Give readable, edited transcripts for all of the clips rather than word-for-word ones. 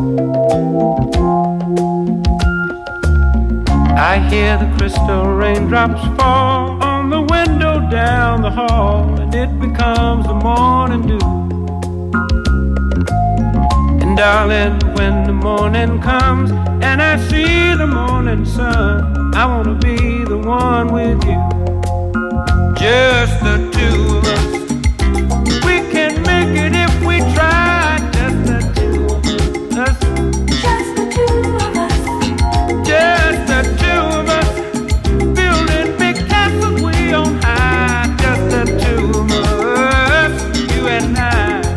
I hear the crystal raindrops fall on the window down the hall, and it becomes the morning dew. And darling, when the morning comes and I see the morning sun, I wanna be the one with you, just the two of us. We can make it if we try, just the two of us. Just the two of us. Just the two of us. Building big castles way on high, just the two of us, you and I.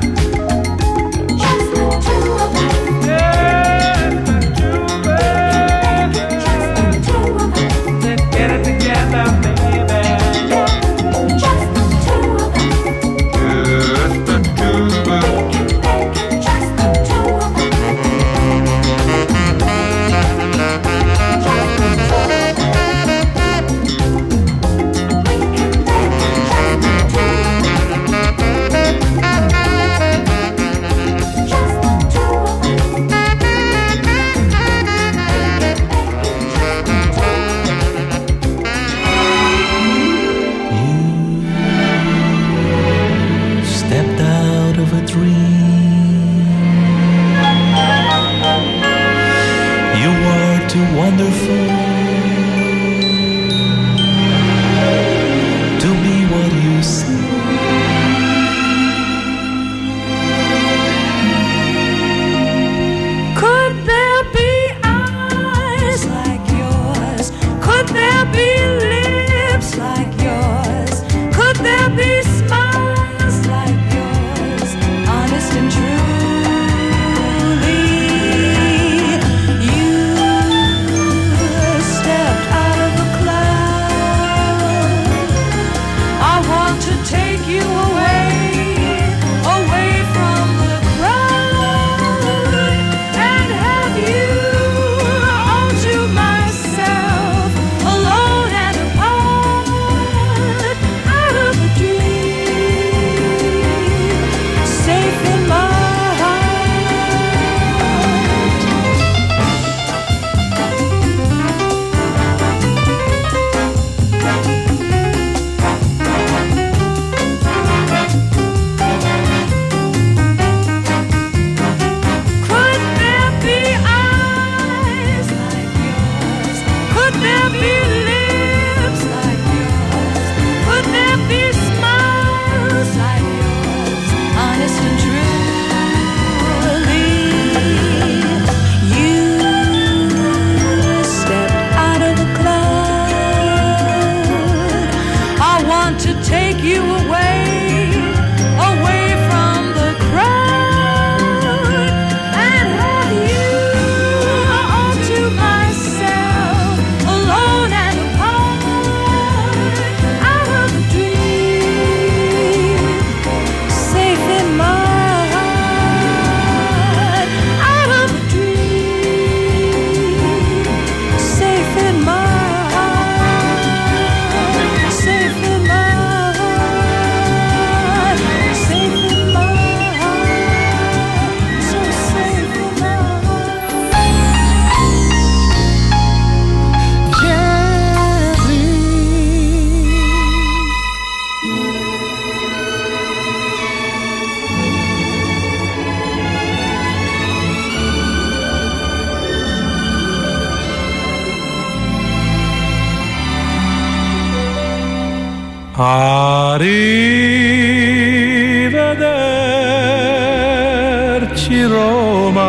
Arrivederci Roma.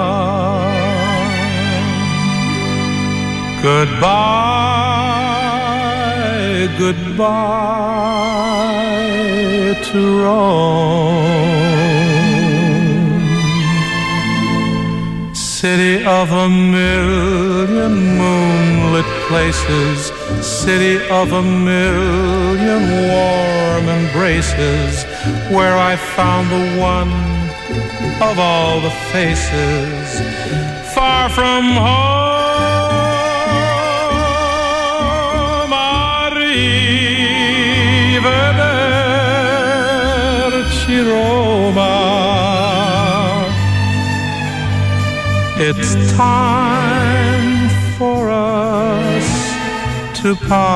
Goodbye, goodbye to Rome, city of a million moonlit places, city of a million warm embraces, where I found the one of all the faces, far from home. Arrivederci Roma. It's time for us to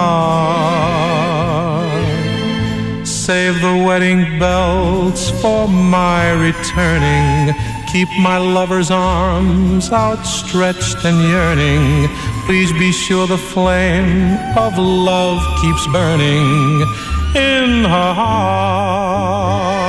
part. Save the wedding bells for my returning. Keep my lover's arms outstretched and yearning. Please be sure the flame of love keeps burning in her heart.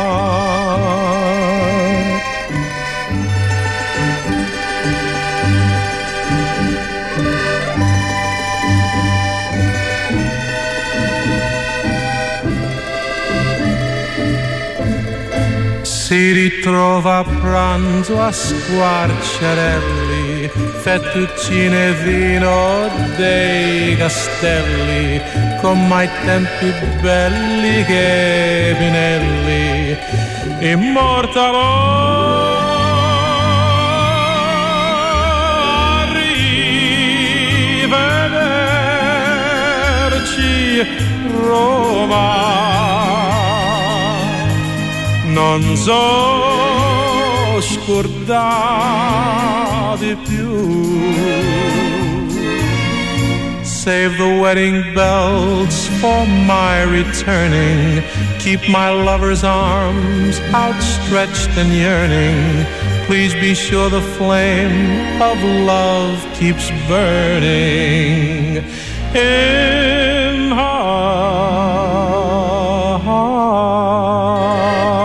Si ritrova a pranzo a squarciarelli, fettuccine e vino dei castelli, come ai tempi belli che Pinelli immortalò. Arrivederci Roma. Non so scordare più. Save the wedding bells for my returning. Keep my lover's arms outstretched and yearning. Please be sure the flame of love keeps burning in her heart.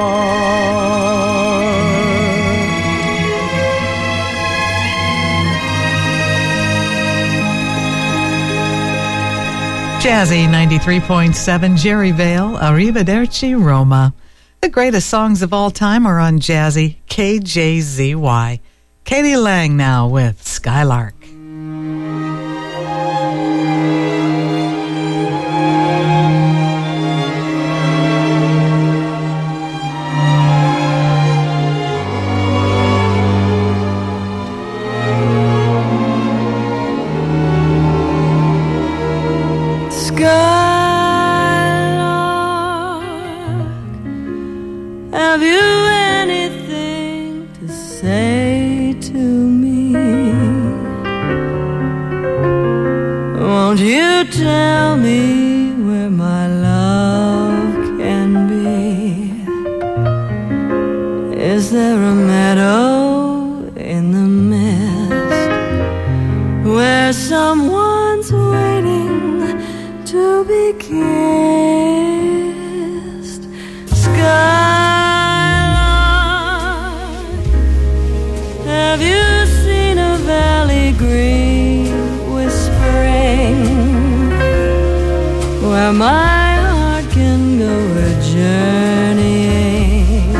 Jazzy 93.7, Jerry Vale, Arrivederci Roma. The greatest songs of all time are on Jazzy, KJZY. Katie Lang now with Skylark. Have you anything to say to me? Won't you tell me where my love can be? Is there a meadow in the mist where someone's waiting to be kissed? Have you seen a valley green whispering where my heart can go a-journeying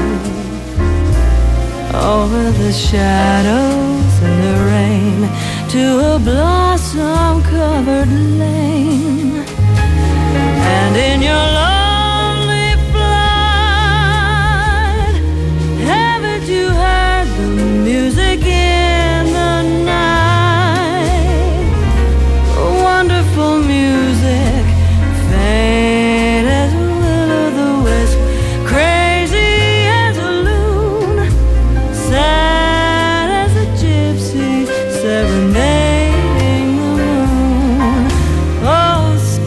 over the shadows and the rain to a blossom-covered lane? And in your lonely flight, haven't you heard the music in the night? Wonderful music, faint as a will-o'-the-wisp, crazy as a loon, sad as a gypsy serenading the moon. Oh,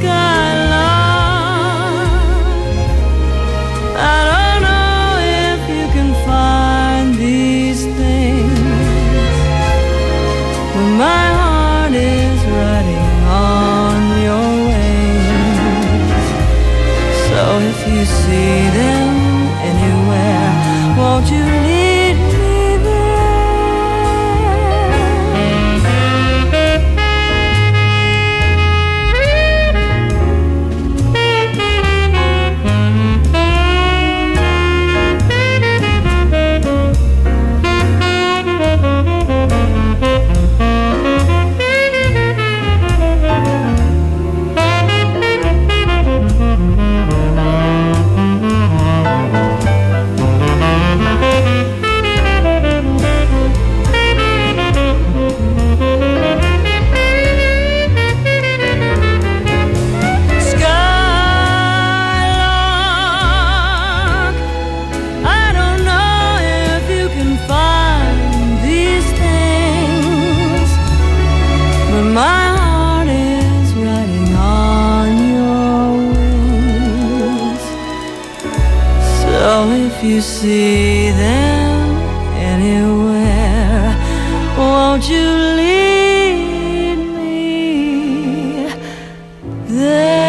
Skylark, I don't know if you can find these things, but my heart is riding on your wings. So if you see them anywhere, won't you lead me you see them anywhere, won't you lead me there?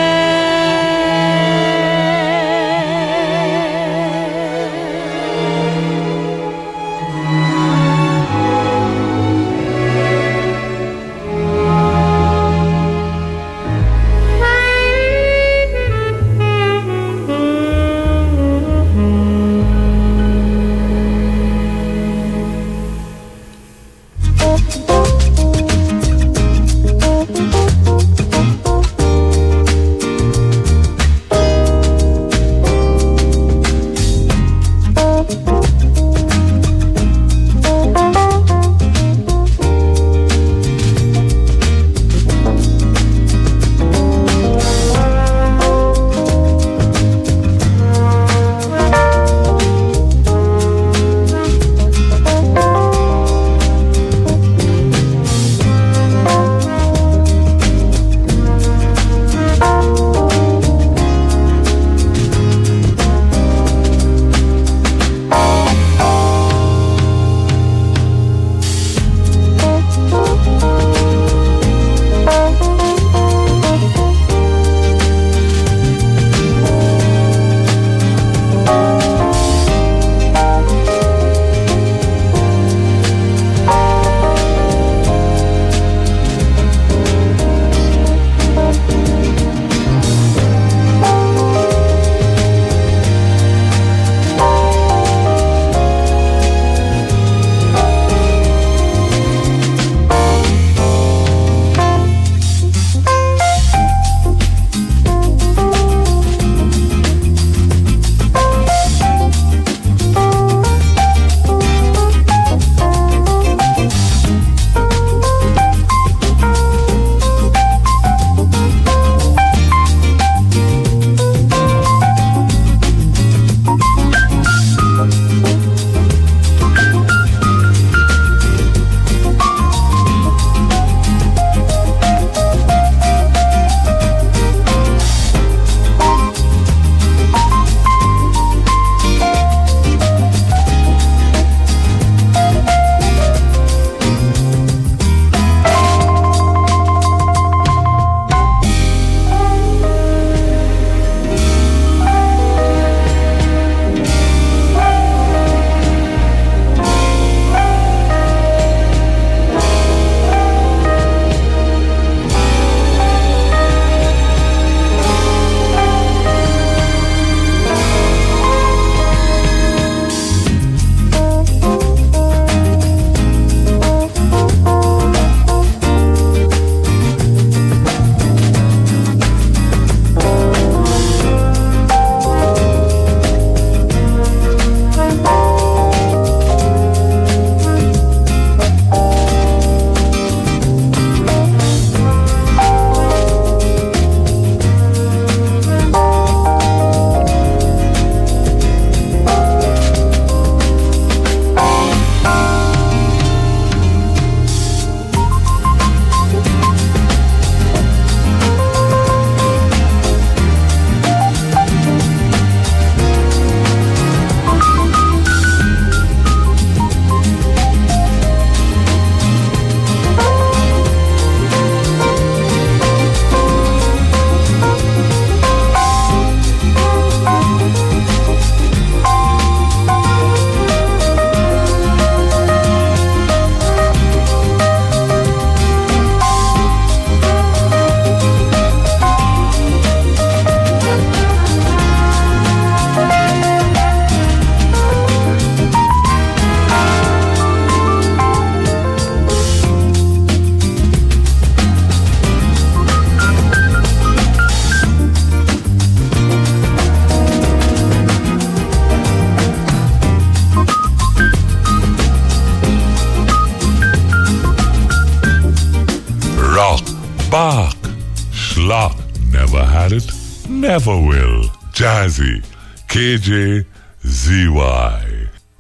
Bach, Schlock, never had it, never will. Jazzy, KJZY.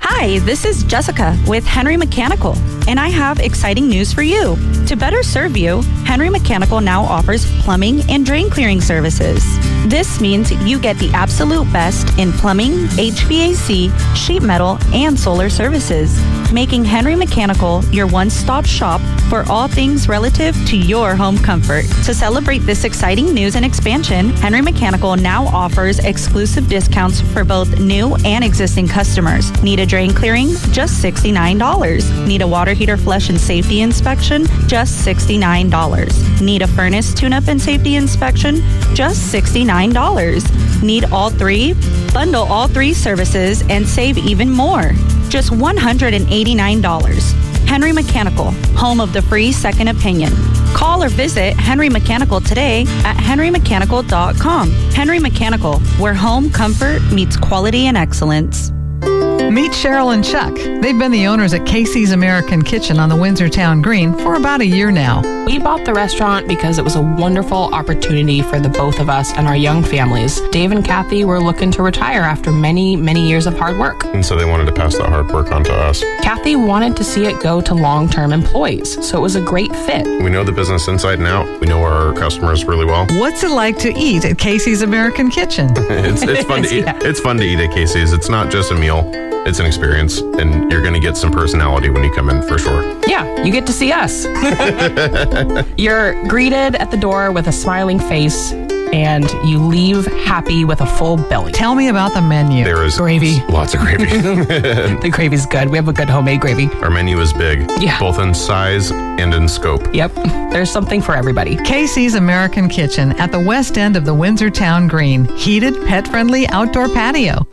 Hi, this is Jessica with Henry Mechanical, and I have exciting news for you. To better serve you, Henry Mechanical now offers plumbing and drain clearing services. This means you get the absolute best in plumbing, HVAC, sheet metal, and solar services, making Henry Mechanical your one-stop shop for all things relative to your home comfort. To celebrate this exciting news and expansion, Henry Mechanical now offers exclusive discounts for both new and existing customers. Need a drain clearing? Just $69. Need a water heater flush and safety inspection? Just $69. Need a furnace tune-up and safety inspection? Just $69. Need all three? Bundle all three services and save even more. Just $189. Henry Mechanical, home of the free second opinion. Call or visit Henry Mechanical today at henrymechanical.com. Henry Mechanical, where home comfort meets quality and excellence. Meet Cheryl and Chuck. They've been the owners at Casey's American Kitchen on the Windsortown Green for about a year now. We bought the restaurant because it was a wonderful opportunity for the both of us and our young families. Dave and Kathy were looking to retire after many, many years of hard work. And so they wanted to pass that hard work on to us. Kathy wanted to see it go to long-term employees, so it was a great fit. We know the business inside and out. We know our customers really well. What's it like to eat at Casey's American Kitchen? It's fun to eat. It's fun to eat at Casey's. It's not just a meal. It's an experience, and you're going to get some personality when you come in, for sure. Yeah, you get to see us. You're greeted at the door with a smiling face, and you leave happy with a full belly. Tell me about the menu. There is gravy. Lots of gravy. The gravy's good. We have a good homemade gravy. Our menu is big, yeah, both in size and in scope. Yep, there's something for everybody. Casey's American Kitchen at the west end of the Windsortown Green. Heated, pet-friendly outdoor patio.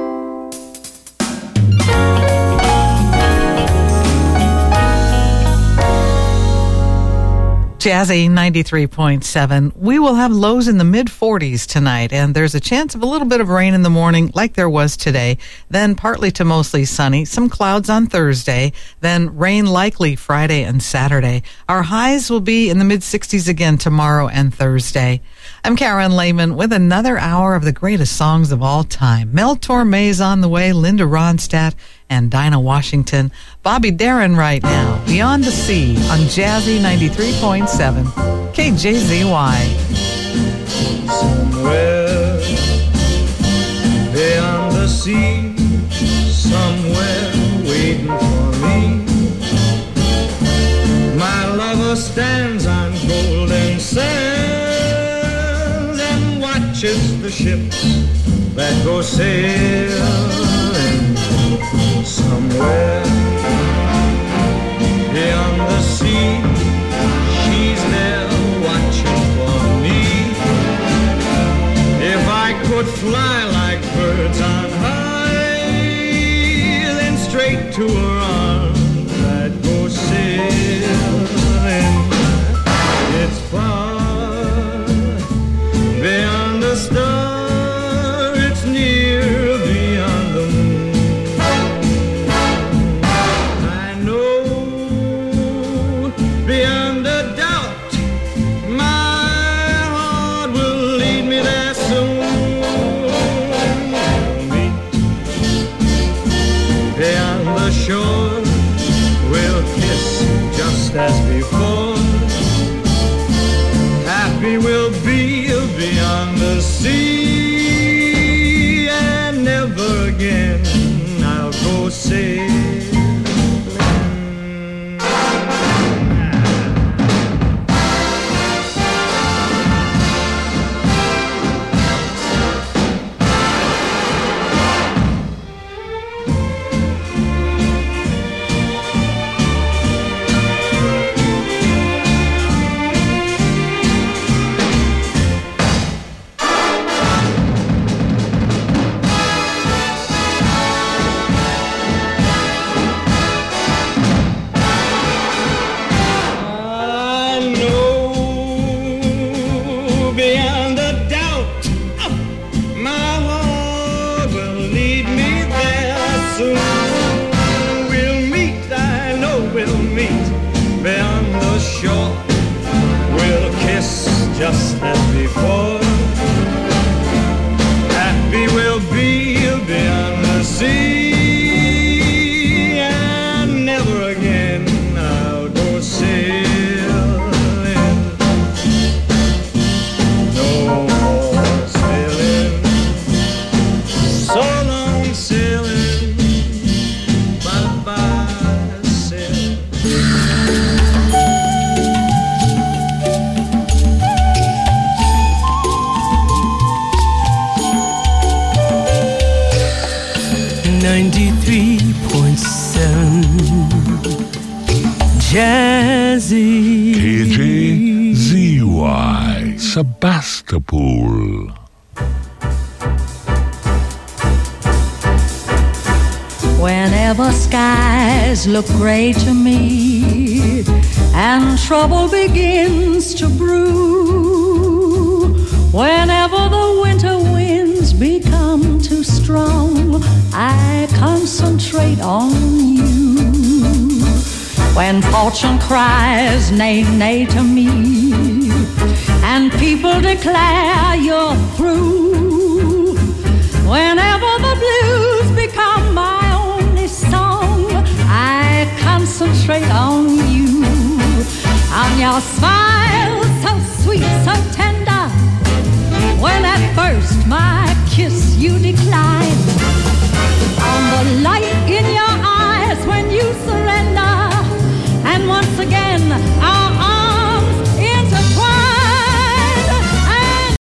Jazzy 93.7. We will have lows in the mid-40s tonight, and there's a chance of a little bit of rain in the morning like there was today, then partly to mostly sunny, some clouds on Thursday, then rain likely Friday and Saturday. Our highs will be in the mid-60s again tomorrow and Thursday. I'm Karen Lehman with another hour of the greatest songs of all time. Mel Torme's on the way, Linda Ronstadt, and Dinah Washington. Bobby Darin right now, Beyond the Sea on Jazzy 93.7 KJZY. Somewhere beyond the sea, somewhere waiting for me, my lover stands on golden sands and watches the ships that go sailing. Somewhere beyond the sea, she's there watching for me. If I could fly like birds on high, then straight to her arms I'd go sailing. It's far beyond the star, it's near beyond the moon. As before, happy we'll be beyond the sea, and never again I'll go sailing. Just as before, happy we'll be beyond the sea, Jazzy. KJZY, Sebastopol. Whenever skies look gray to me and trouble begins to brew, whenever the winter winds become too strong, I concentrate on you. When fortune cries nay, nay to me and people declare you're through, whenever the blues become my only song, I concentrate on you. On your smile so sweet, so tender, when at first my kiss you declined, on the light